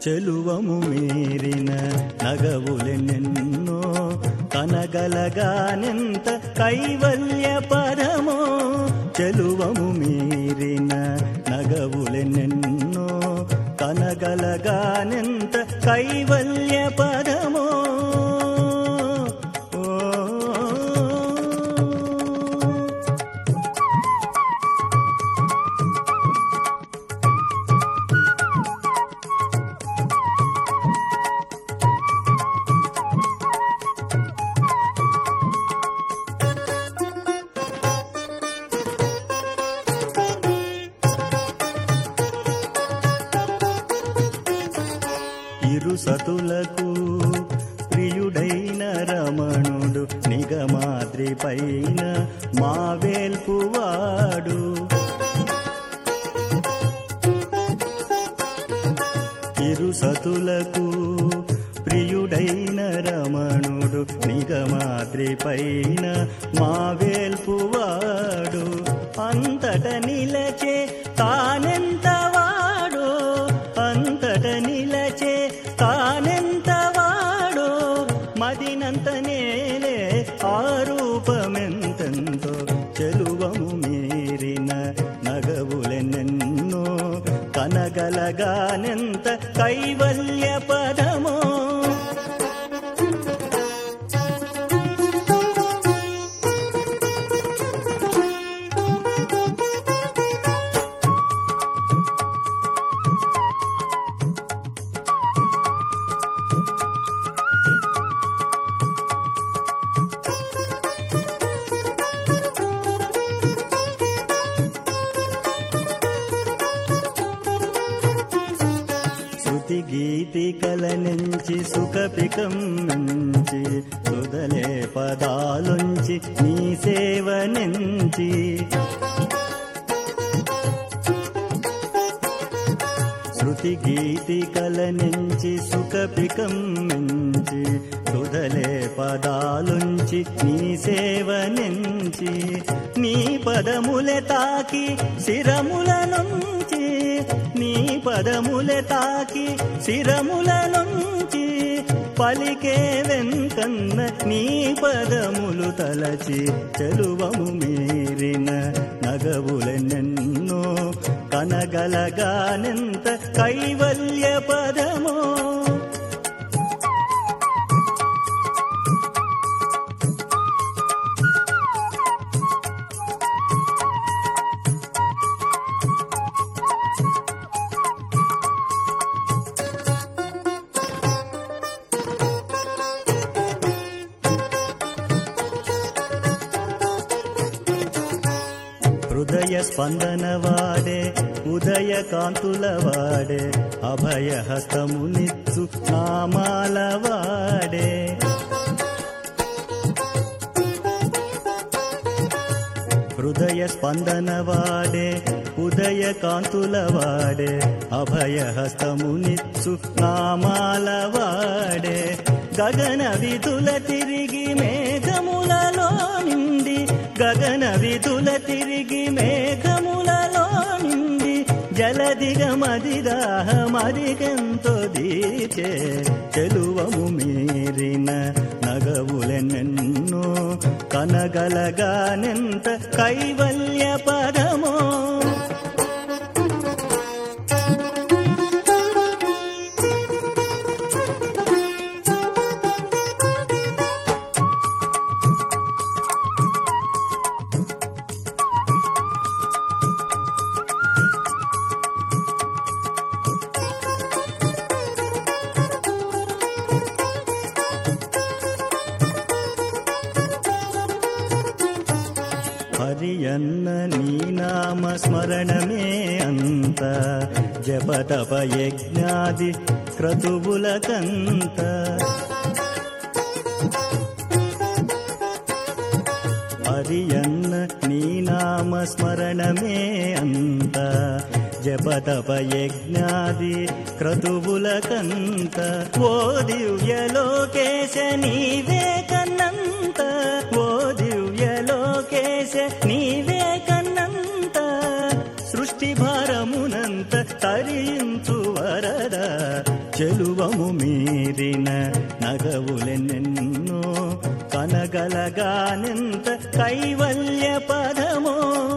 చెలువము మీరిన నగవులెన్నెన్నో కనగలగానెంత కైవల్య పదమో. చెలువము మీరిన నగవులెన్నెన్నో కనగలగానెంత కైవల్య పదమో. ఇరుసతులకు ప్రియుడైన రమణుడు నిగమాద్రి పైన మావేల్పువాడు. ఇరుసతులకు ప్రియుడైన రమణుడు నిగమాద్రి పైన మావేల్పువాడు. అంతట నిలచే తానెంతవాడో, అంతట నిలచే తానెంతవాడో. మదినంత నేలే ఆరూపమెంతెంతో. చెలువము మీరిన నగవులెన్నెన్నో కనగలగానెంత కైవల్య పదమో. గీతికల నుంచి సుఖపికం నుంచి సుదలే పదాలుంచి నీ సేవ నుంచి. శృతి గీతికల నుంచి సుఖపికం నుంచి సుదలే పదాలుంచి నీ సేవ నుంచి. నీ పదములే తాకి శిరముల నుంచి, నీ పదములే తాకి శిరముల నుంచి. పలికే వెంకన్న నీ పదములు తలచి. చెలువము మీరిన నగవులెన్నెన్నో కనగలగానెంత కైవల్య పదమో. హృదయ స్పందన వాడే ఉదయ కాంతుల వాడే అభయ హస్తమునిచ్చు నామాల వాడే. హృదయ స్పందన వాడే ఉదయ కాంతుల వాడే అభయ హస్తమునిచ్చు నామాల వాడే. గగన విధుల తిరిగి మేఘములలో నిండి, గగన విధుల తిరిగి మేఘములలో నిండి. జలదిగ మదిదాహ మదిగెంతో దీచే. చెలువము మీరిన నగవులెన్నెన్నో కనగలగానెంత కైవల్య పదమో. హరియన్న నీ నామ స్మరణమే అంత. జపతప యజ్ఞాది క్రతువులకంత. హరియన్న నీ నామ స్మరణమే అంత. జపతప యజ్ఞాది క్రతువులకంత. ఓ దివ్యలోకేశ నీవే కన్నంత, ఓ దివ్యలోకేశ నీవే కన్నంత. సృష్టి భారమునంత తరించు వరద. చెలువము మీరిన నగవులెన్నెన్నో కనగలగానెంత కైవల్య పదమో